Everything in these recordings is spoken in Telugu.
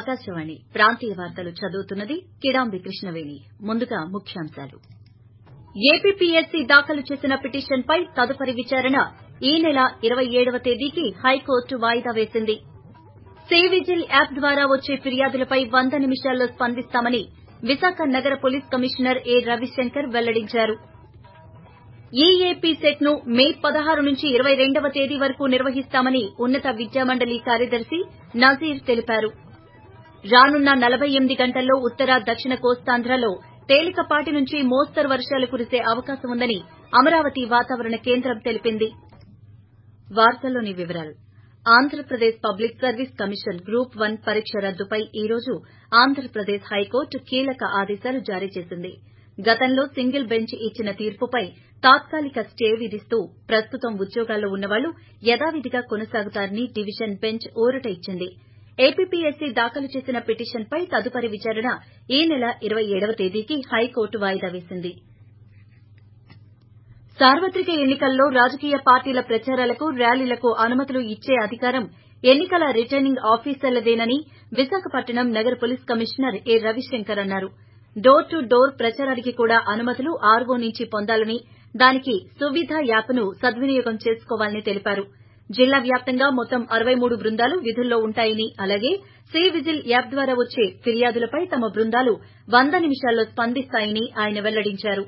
ఆకాశవాణి ప్రాంతీయ వార్తలు చదువుతున్నది కిడాంబి కృష్ణవేణి. ముందుగా ముఖ్యాంశాలు. ఏపీపీఎస్సీ దాఖలు చేసిన పిటిషన్పై తదుపరి విచారణ ఈ నెల 27వ తేదీకి హైకోర్టు వాయిదా వేసింది. సి-విజిల్ యాప్ ద్వారా వచ్చే ఫిర్యాదులపై 100 నిమిషాల్లో స్పందిస్తామని విశాఖ నగర పోలీస్ కమిషనర్ ఏ రవిశంకర్ వెల్లడించారు. ఈఏపీ సెట్ను మే 16 నుంచి 22వ తేదీ వరకు నిర్వహిస్తామని ఉన్నత విద్యామండలి కార్యదర్శి నజీర్ తెలిపారు. రానున్న 48 గంటల్లో ఉత్తర దక్షిణ కోస్తాంధ్రలో తేలికపాటి నుంచి మోస్తరు వర్షాలు కురిసే అవకాశం ఉందని అమరావతి వాతావరణ కేంద్రం తెలిపింది. Andhra Pradesh public service commission group 1 పరీక్ష రద్దుపై ఈ రోజు ఆంధ్రప్రదేశ్ హైకోర్టు కీలక ఆదేశాలు జారీ చేసింది. గతంలో సింగిల్ బెంచ్ ఇచ్చిన తీర్పుపై తాత్కాలిక స్టే విధిస్తూ ప్రస్తుతం ఉద్యోగాల్లో ఉన్నవాళ్లు యథావిధిగా కొనసాగుతారని డివిజన్ బెంచ్ ఊరట ఇచ్చింది. ఏపీపీఎస్సీ దాఖలు చేసిన పిటిషన్పై తదుపరి విచారణ ఈ నెల 27వ తేదీకి హైకోర్టు వాయిదా వేసింది. సార్వత్రిక ఎన్నికల్లో రాజకీయ పార్టీల ప్రచారాలకు, ర్యాలీలకు అనుమతులు ఇచ్చే అధికారం ఎన్నికల రిటర్నింగ్ ఆఫీసర్లదేనని విశాఖపట్నం నగర పోలీస్ కమిషనర్ ఏ రవిశంకర్ అన్నారు. డోర్ టు డోర్ ప్రచారానికి కూడా అనుమతులు ఆర్వో నుంచి పొందాలని, దానికి సువిధ యాప్ను సద్వినియోగం చేసుకోవాలని తెలిపారు. జిల్లా వ్యాప్తంగా మొత్తం 63 బృందాలు విధుల్లో ఉంటాయని, అలాగే సి-విజిల్ యాప్ ద్వారా వచ్చే ఫిర్యాదులపై తమ బృందాలు 100 నిమిషాల్లో స్పందిస్తాయని ఆయన వెల్లడించారు.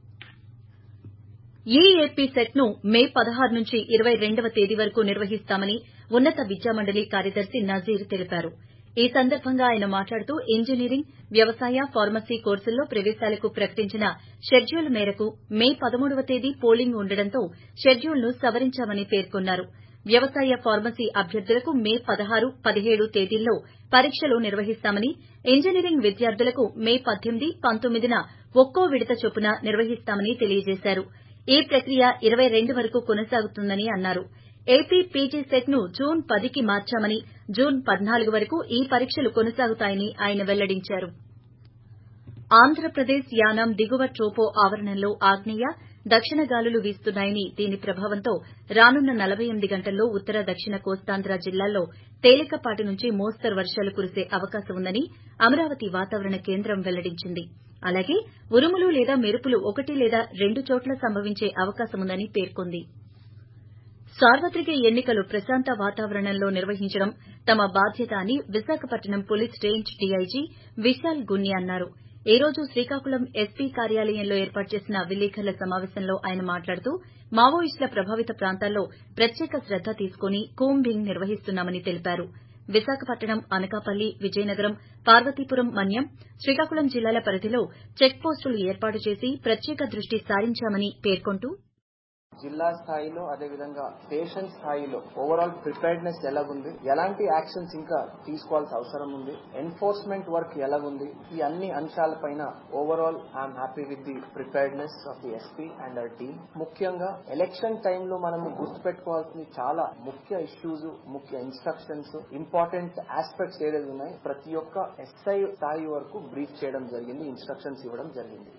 ఈఏపీ సెట్ను మే 16 నుంచి 22వ తేదీ వరకు నిర్వహిస్తామని ఉన్నత విద్యామండలి కార్యదర్శి నజీర్ తెలిపారు. ఈ సందర్భంగా ఆయన మాట్లాడుతూ ఇంజనీరింగ్, వ్యవసాయ, ఫార్మసీ కోర్సుల్లో ప్రవేశాలకు ప్రకటించిన షెడ్యూల్ మేరకు మే 13వ తేదీ పోలింగ్ ఉండడంతో షెడ్యూల్ను సవరించామని పేర్కొన్నారు. వ్యవసాయ, ఫార్మసీ అభ్యర్థులకు మే 16, 17 తేదీల్లో పరీక్షలు నిర్వహిస్తామని, ఇంజనీరింగ్ విద్యార్థులకు మే 18, 19న ఒక్కో విడత చొప్పున నిర్వహిస్తామని తెలియజేశారు. ఈ ప్రక్రియ 22 వరకు కొనసాగుతుందని అన్నారు. ఏపీ పీజీ సెట్ను జూన్ 10కి మార్చామని, జూన్ 14 వరకు ఈ పరీక్షలు కొనసాగుతాయని ఆయన వెల్లడించారు. ఆంధ్రప్రదేశ్ యానాం దిగువ ట్రోపో ఆవరణంలో ఆగ్నేయ, దక్షిణ గాలులు వీస్తున్నాయని, దీని ప్రభావంతో రానున్న 48 గంటల్లో ఉత్తర దక్షిణ కోస్తాంధ్ర జిల్లాల్లో తేలికపాటి నుంచి మోస్తరు వర్షాలు కురిసే అవకాశం ఉందని అమరావతి వాతావరణ కేంద్రం వెల్లడించింది. అలాగే ఉరుములు లేదా మెరుపులు 1 లేదా 2 చోట్ల సంభవించే అవకాశముందని పేర్కొంది. సార్వత్రిక ఎన్నికలు ప్రశాంత వాతావరణంలో నిర్వహించడం తమ బాధ్యత అని Visakhapatnam police range DIG Vishal Gunni అన్నారు. ఈ రోజు శ్రీకాకుళం ఎస్పీ కార్యాలయంలో ఏర్పాటు చేసిన విలేకరుల సమావేశంలో ఆయన మాట్లాడుతూ మావోయిస్టుల ప్రభావిత ప్రాంతాల్లో ప్రత్యేక శ్రద్ద తీసుకుని కూంబింగ్ నిర్వహిస్తున్నామని తెలిపారు. విశాఖపట్నం, అనకాపల్లి, విజయనగరం, పార్వతీపురం, మన్యం, శ్రీకాకుళం జిల్లాల పరిధిలో చెక్పోస్టులు ఏర్పాటు చేసి ప్రత్యేక దృష్టి సారించామని పేర్కొంటూ జిల్లా స్థాయిలో అదేవిధంగా స్టేషన్ స్థాయిలో ఓవరాల్ ప్రిపేర్డ్నెస్ ఎలాగుంది, ఎలాంటి యాక్షన్స్ ఇంకా తీసుకోవాల్సిన అవసరం ఉంది, ఎన్ఫోర్స్మెంట్ వర్క్ ఎలాగుంది, ఈ అన్ని అంశాలపైన overall I'm happy with the preparedness of the SP and our team. ముఖ్యంగా ఎలక్షన్ టైంలో మనం గుర్తుపెట్టుకోవాల్సిన చాలా ముఖ్య ఇష్యూస్, ముఖ్య ఇన్స్ట్రక్షన్స్, ఇంపార్టెంట్ ఆస్పెక్ట్స్ ఏదైతే ఉన్నాయి ప్రతి ఒక్క ఎస్ఐ స్థాయి వరకు బ్రీఫ్ చేయడం జరిగింది, ఇన్స్ట్రక్షన్స్ ఇవ్వడం జరిగింది.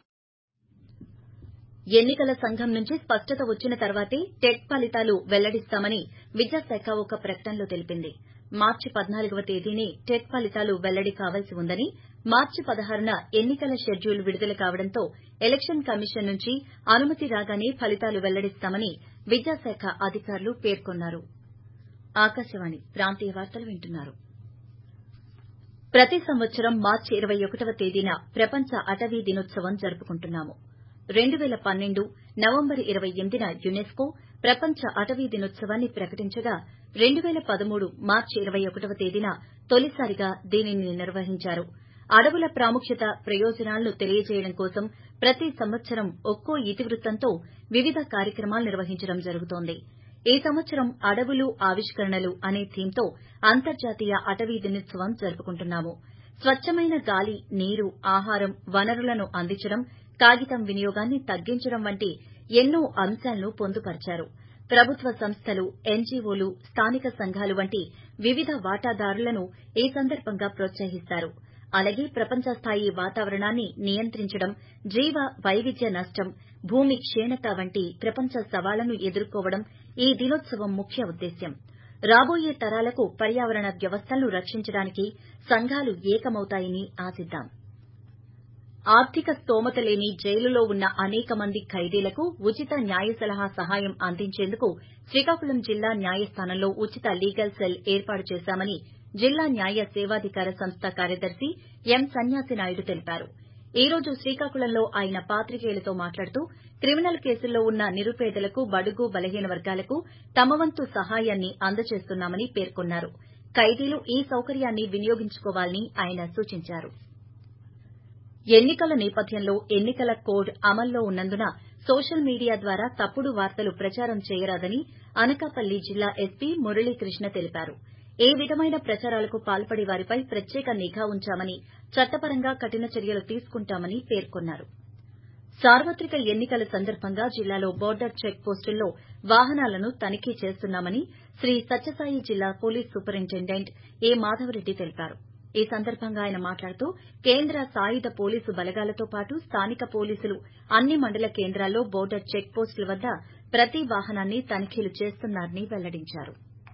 ఎన్నికల సంఘం నుంచి స్పష్టత వచ్చిన తర్వాతే టెట్ ఫలితాలు వెల్లడిస్తామని విద్యాశాఖ ఒక ప్రకటనలో తెలిపింది. మార్చి 14వ తేదీనే టెట్ ఫలితాలు వెల్లడి కావాల్సి ఉందని, మార్చి 16న ఎన్నికల షెడ్యూల్ విడుదల కావడంతో ఎలక్షన్ కమిషన్ నుంచి అనుమతి రాగానే ఫలితాలు వెల్లడిస్తామని విద్యాశాఖ అధికారులు పేర్కొన్నారు. ప్రతి సంవత్సరం మార్చి 21వ తేదీన ప్రపంచ అటవీ దినోత్సవం జరుపుకుంటున్నాము. 2012 నవంబర్ 28న యునెస్కో ప్రపంచ అటవీ దినోత్సవాన్ని ప్రకటించగా 2013 మార్చి 21వ తేదీన తొలిసారిగా దీనిని నిర్వహించారు. అడవుల ప్రాముఖ్యత, ప్రయోజనాలను తెలియజేయడం కోసం ప్రతి సంవత్సరం ఒక్కో ఇతివృత్తంతో వివిధ కార్యక్రమాలు నిర్వహించడం జరుగుతోంది. ఈ సంవత్సరం అడవులు, ఆవిష్కరణలు అనే థీమ్తో అంతర్జాతీయ అటవీ దినోత్సవం జరుపుకుంటున్నాము. స్వచ్చమైన గాలి, నీరు, ఆహారం, వనరులను అందించడం, కాగితం వినియోగాన్ని తగ్గించడం వంటి ఎన్నో అంశాలను పొందుపర్చారు. ప్రభుత్వ సంస్థలు, ఎన్జీఓలు, స్థానిక సంఘాలు వంటి వివిధ వాటాదారులను ఈ సందర్భంగా ప్రోత్సహిస్తారు. అలాగే ప్రపంచ స్థాయి వాతావరణాన్ని నియంత్రించడం, జీవ వైవిధ్య నష్టం, భూమి క్షీణత వంటి ప్రపంచ సవాళ్లను ఎదుర్కోవడం ఈ దినోత్సవం ముఖ్య ఉద్దేశ్యం. రాబోయే తరాలకు పర్యావరణ వ్యవస్థలను రక్షించడానికి సంఘాలు ఏకమవుతాయని ఆశిద్దాం. ఆర్థిక స్తోమత లేని జైలులో ఉన్న అనేక మంది ఖైదీలకు ఉచిత న్యాయ సలహా సహాయం అందించేందుకు శ్రీకాకుళం జిల్లా న్యాయస్థానంలో ఉచిత లీగల్ సెల్ ఏర్పాటు చేశామని జిల్లా న్యాయ సేవాధికార సంస్థ కార్యదర్శి ఎం సన్యాసి నాయుడు తెలిపారు. ఈ రోజు శ్రీకాకుళంలో ఆయన పాత్రికేయులతో మాట్లాడుతూ క్రిమినల్ కేసుల్లో ఉన్న నిరుపేదలకు, బడుగు బలహీన వర్గాలకు తమ వంతు సహాయాన్ని అందజేస్తున్నామని పేర్కొన్నారు. ఖైదీలు ఈ సౌకర్యాన్ని వినియోగించుకోవాలని ఆయన సూచించారు. ఎన్నికల నేపథ్యంలో ఎన్నికల కోడ్ అమల్లో ఉన్నందున సోషల్ మీడియా ద్వారా తప్పుడు వార్తలు ప్రచారం చేయరాదని అనకాపల్లి జిల్లా ఎస్పీ మురళీకృష్ణ తెలిపారు. ఏ విధమైన ప్రచారాలకు పాల్పడే వారిపై ప్రత్యేక నిఘా ఉంచామని, చట్టపరంగా కఠిన చర్యలు తీసుకుంటామని పేర్కొన్నారు. సార్వత్రిక ఎన్నికల సందర్భంగా జిల్లాలో బోర్డర్ చెక్ పోస్టుల్లో వాహనాలను తనిఖీ చేస్తున్నామని శ్రీ సత్యసాయి జిల్లా పోలీస్ సూపరింటెండెంట్ ఏ మాధవరెడ్డి తెలిపారు. ఈ సందర్భంగా ఆయన మాట్లాడుతూ కేంద్ర సాయుధ పోలీసు బలగాలతో పాటు స్థానిక పోలీసులు అన్ని మండల కేంద్రాల్లో బోర్డర్ చెక్ పోస్టుల వద్ద ప్రతి వాహనాన్ని తనిఖీలు చేస్తున్నారని వెల్లడించారు.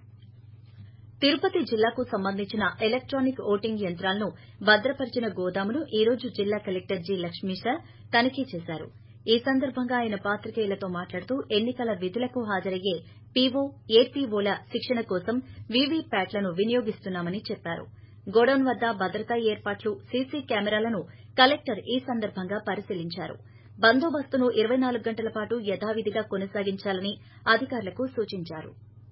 తిరుపతి జిల్లాకు సంబంధించిన ఎలక్టానిక్ ఓటింగ్ యంత్రాలను భద్రపరిచిన గోదామును ఈ రోజు జిల్లా కలెక్టర్ జి లక్ష్మీశ తనిఖీ చేశారు. ఈ సందర్భంగా ఆయన పాత్రికేయులతో మాట్లాడుతూ ఎన్నికల విధులకు హాజరయ్యే పీఓ, ఏపీఓల శిక్షణ కోసం వీవీప్యాట్లను వినియోగిస్తున్నామని చెప్పారు. గోడౌన్ వద్ద భద్రతా ఏర్పాట్లు, సీసీ కెమెరాలను కలెక్టర్ ఈ సందర్భంగా పరిశీలించారు. బందోబస్తును 24 గంటల పాటు యథావిధిగా కొనసాగించాలని అధికారులకు సూచించారు.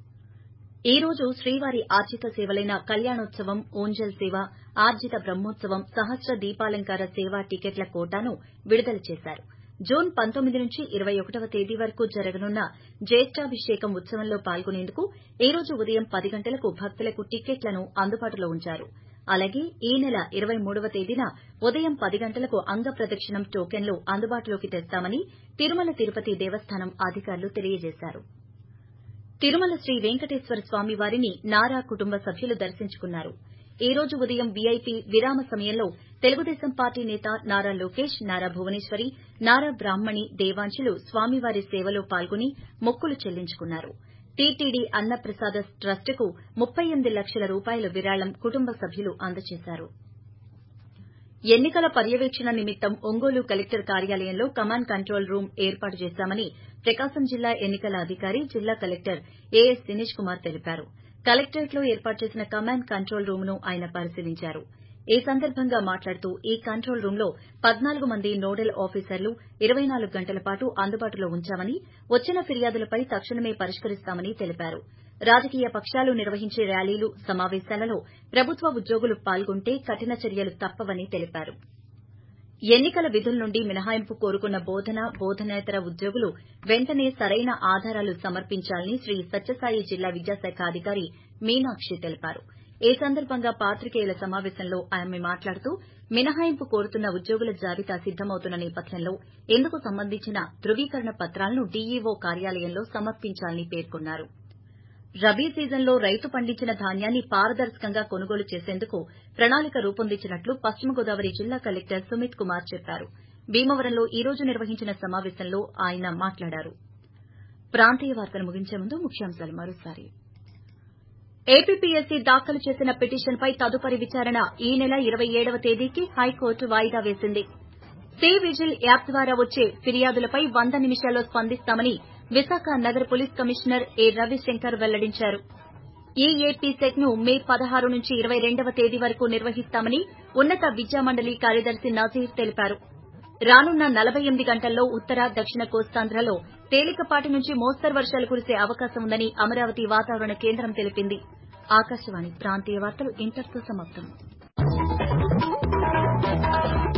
ఈ రోజు శ్రీవారి ఆర్జిత సేవలైన కళ్యాణోత్సవం, ఊంజల్ సేవ, ఆర్జిత బ్రహ్మోత్సవం, సహస్ర దీపాలంకార సేవా టికెట్ల కోటాను విడుదల చేశారు. జూన్ 19 నుంచి 21వ తేదీ వరకు జరగనున్న జ్యేష్ఠాభిషేకం ఉత్సవంలో పాల్గొనేందుకు ఈ రోజు ఉదయం 10 గంటలకు భక్తులకు టికెట్లను అందుబాటులో ఉంచారు. అలాగే ఈ నెల 23వ తేదీన ఉదయం 10 గంటలకు అంగ ప్రదక్షిణం టోకెన్లు అందుబాటులోకి తెస్తామని తిరుమల తిరుపతి దేవస్థానం అధికారులు తెలియజేశారు. తిరుమల శ్రీ వెంకటేశ్వర స్వామి వారిని నారా కుటుంబ సభ్యులు దర్శించుకున్నారు. ఈ రోజు ఉదయం వీఐపీ విరామ సమయంలో తెలుగుదేశం పార్టీ నేత నారా లోకేష్, నారా భువనేశ్వరి, నారా బ్రాహ్మణి, దేవాంశులు స్వామివారి సేవలో పాల్గొని మొక్కులు చెల్లించుకున్నారు. టీటీడీ అన్నప్రసాద ట్రస్టుకు 38 లక్షల రూపాయల విరాళం కుటుంబ సభ్యులు అందజేశారు. ఎన్నికల పర్యవేక్షణ నిమిత్తం ఒంగోలు కలెక్టర్ కార్యాలయంలో కమాండ్ కంట్రోల్ రూమ్ ఏర్పాటు చేశామని ప్రకాశం జిల్లా ఎన్నికల అధికారి, జిల్లా కలెక్టర్ ఏఎస్ దినేష్ కుమార్ తెలిపారు. కలెక్టరేట్లో ఏర్పాటు చేసిన కమాండ్ కంట్రోల్ రూమ్ ను ఆయన పరిశీలించారు. ఈ సందర్భంగా మాట్లాడుతూ ఈ కంట్రోల్ రూమ్ లో 14 మంది నోడల్ ఆఫీసర్లు 24 గంటల పాటు అందుబాటులో ఉంచామని, వచ్చిన ఫిర్యాదులపై తక్షణమే పరిష్కరిస్తామని తెలిపారు. రాజకీయ పక్షాలు నిర్వహించే ర్యాలీలు, సమావేశాలలో ప్రభుత్వ ఉద్యోగులు పాల్గొంటే కఠిన చర్యలు తప్పవని తెలిపారు. ఎన్నికల విధుల నుండి మినహాయింపు కోరుకున్న బోధన, బోధనేతర ఉద్యోగులు వెంటనే సరైన ఆధారాలు సమర్పించాలని శ్రీ సత్యసాయి జిల్లా విద్యాశాఖ అధికారి మీనాక్షి తెలిపారు. ఈ సందర్భంగా పాత్రికేయుల సమావేశంలో ఆమె మాట్లాడుతూ మినహాయింపు కోరుతున్న ఉద్యోగుల జాబితా సిద్దమవుతున్న నేపథ్యంలో ఇందుకు సంబంధించిన ధృవీకరణ పత్రాలను డీఈఓ కార్యాలయంలో సమర్పించాలని పేర్కొన్నారు. రబీ సీజన్లో రైతు పండించిన ధాన్యాన్ని పారదర్శకంగా కొనుగోలు చేసేందుకు ప్రణాళిక రూపొందించినట్లు పశ్చిమ గోదావరి జిల్లా కలెక్టర్ సుమిత్ కుమార్ చెప్పారు. భీమవరంలో ఈ రోజు నిర్వహించిన సమావేశంలో ఆయన మాట్లాడారు. ప్రాంతీయ వార్తలు ముగించే ముందు ముఖ్యాంశాలు మరోసారి. ఏపీపీఎస్సీ దాఖలు చేసిన పిటిషన్పై తదుపరి విచారణ ఈ నెల 27వ తేదీకి హైకోర్టు వాయిదా వేసింది. సి విజిల్ యాప్ ద్వారా వచ్చే ఫిర్యాదులపై 100 నిమిషాల్లో స్పందిస్తామని విశాఖ నగర పోలీస్ కమిషనర్ ఏ రవిశంకర్ వెల్లడించారు. ఈ ఏపీ సెట్ ను మే 16 నుంచి 22వ తేదీ వరకు నిర్వహిస్తామని ఉన్నత విద్యామండలి కార్యదర్శి నజీర్ తెలిపారు. రానున్న 48 గంటల్లో ఉత్తర, దక్షిణ కోస్తాంధ్రలో తేలికపాటి నుంచి మోస్తరు వర్షాలు కురిసే అవకాశం ఉందని అమరావతి వాతావరణ కేంద్రం తెలిపింది. ఆకాశవాణి ప్రాంతీయ వార్తలు ఇంతటితో సమాప్తం.